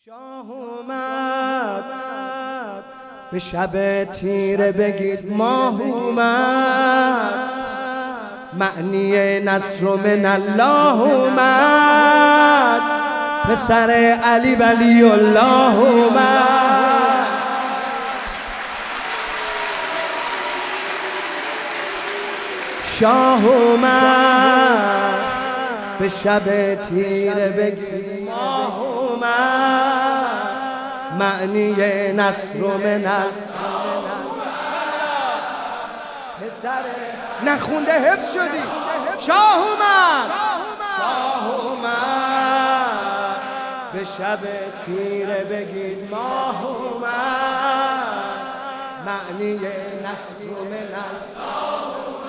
شاه اومد به شب تیره بگید ماه اومد، معنی نصر من الله اومد، پسر علی ولی الله اومد. شاه اومد به شب تیره بگید ماه اومد، معنی نصر من الله. پسر نخونده حفظ شدی. شاه اومد، شاه اومد به شب تیره بگید ماه اومد، معنی نصر من الله.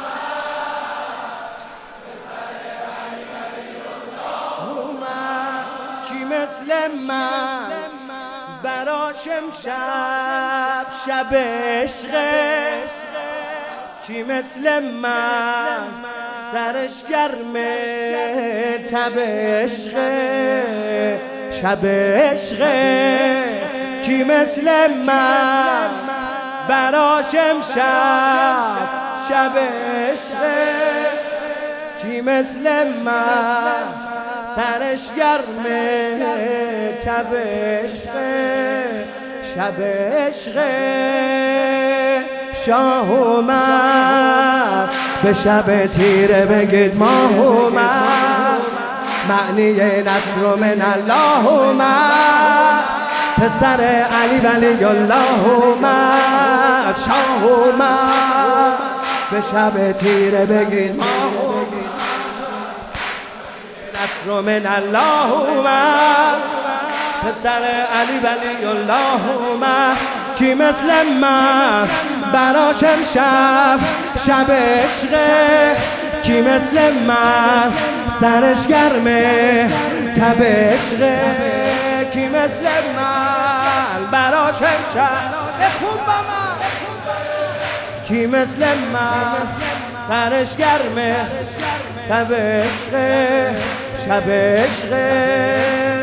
مثل من براش امشب شب عشقه، کی مثل من سرش گرمه تب عشقه شب عشقه، کی مثل من براش امشب شب عشقه، کی مثل من سرش گرمه تب عشقه شب عشقه. شاه اومد به شب تیره بگید ماه اومد، معنی نصر من الله اومد، پسر علی ولی الله اومد. شاه اومد به شب تیره بگید ماه اومد، نصر من الله اومد، پسر علی ولی الله اومد، کی مثل من براش امشب شب عشقه، کی مثل من سرش گرمه تب عشقه، کی مثل من براش امشب بخون با من، کی مثل من سرش گرمه تب عشقه شب عشقه.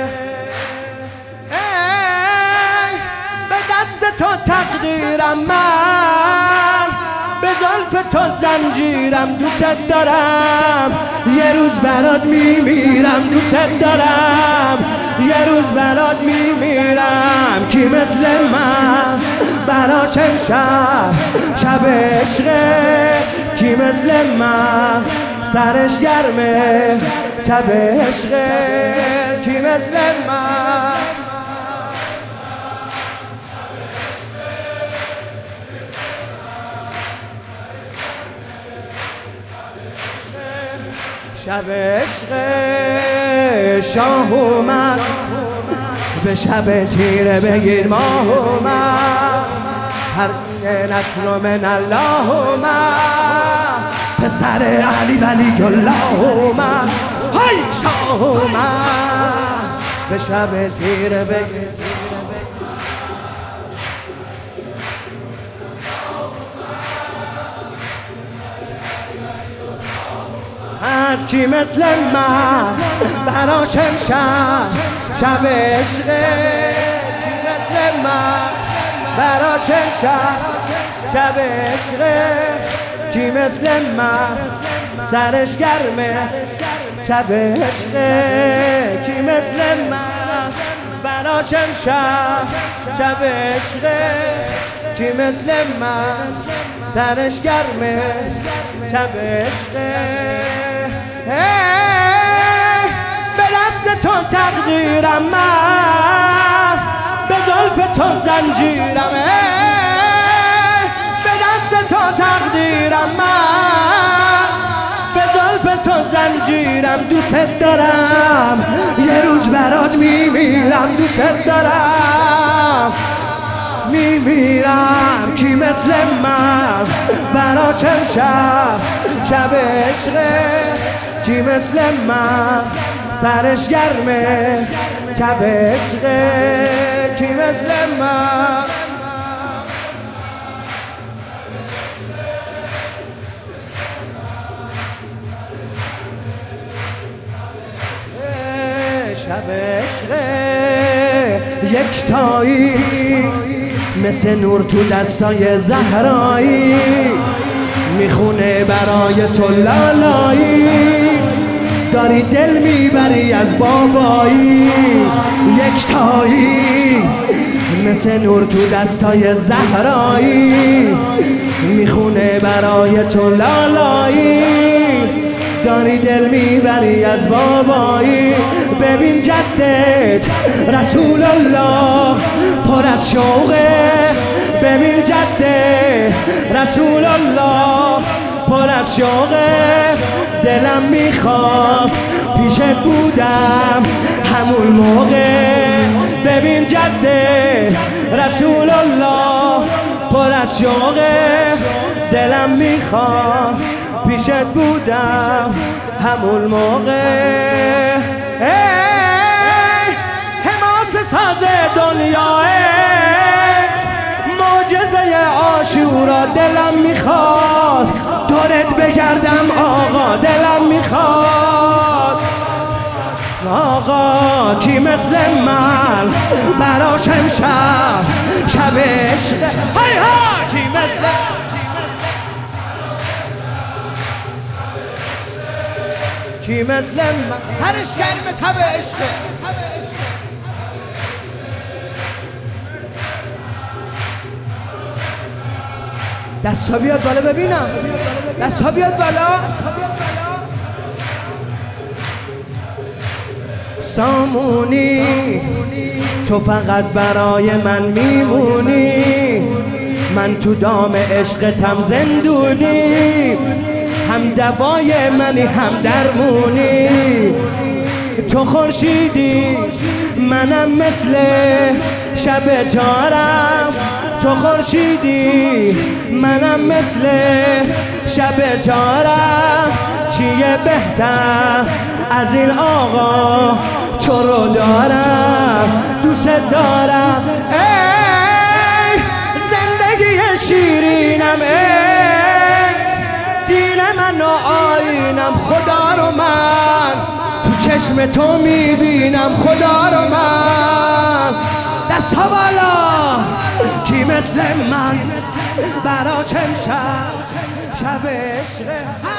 به دست تو تقدیرم من، به زلف تو زنجیرم، دوست دارم یه روز برات میمیرم، دوست دارم یه روز برات میمیرم، کی مثل من براش امشب شب عشقه، کی مثل من سرش گرمه تب عشقه، کی مثل من شب عشقه. شاه اومد به شب تیره بگیر ماه اومد، هر نصر من الله اومد، پسر علی ولی الله اومد. های شاه اومد به شب تیره بگیر کی مثل من براش امشب شب عشقه، کی مثل من براش امشب شب عشقه، کی مثل من سرش گرمه تب عشقه، کی مثل من براش امشب شب عشقه، کی مثل من سرش گرمه تب عشقه. به دست تو تقدیرم من، به زلف تو زنجیرم، به دست تو تقدیرم من، به زلف تو زنجیرم، دوست دارم یه روز برات میمیرم، دوست دارم میمیرم، کی مثل من براش امشب شب عشقه، کی مثل من سرش گرمه تب عشقه، کی مثل من شب عشقه. یکتایی مثل نور تو دستای زهرایی میخونه برای تو لالایی داری دل میبری از بابایی یکتایی مثل نور تو دستای زهرایی میخونه برای تو لالایی داری دل میبری از بابایی ببین جدت رسول الله پر از شوقه ببین جدت رسول الله پر از شوقه دلم میخواست پیشت بودم همون موقع ببین جدت رسول الله پر از شوقه دلم میخواست پیشت بودم همون موقع حماس ساز دنیاه معجزه عاشورا دلم میخواد دورت بگردم آقا دلم میخواد آقا کی مثل من براش امشب شب عشق های ها کی مثل کی مثل من سرش گرم تب عشق دستا بیاد بالا ببینم دستا بیاد بالا سامونی تو فقط برای من میمونی من تو دام عشقتم زندونی هم دوای منی هم درمونی تو خورشیدی منم مثل شب تارم تو خورشیدی منم مثل شب تارم چیه بهتر از این آقا تو رو دارم دوست دارم ای زندگی شیرینم ای دین من و آینم خدا رو من تو چشم تو میبینم خدا رو من دست ها بالا کی مثل من برا چم شب عشق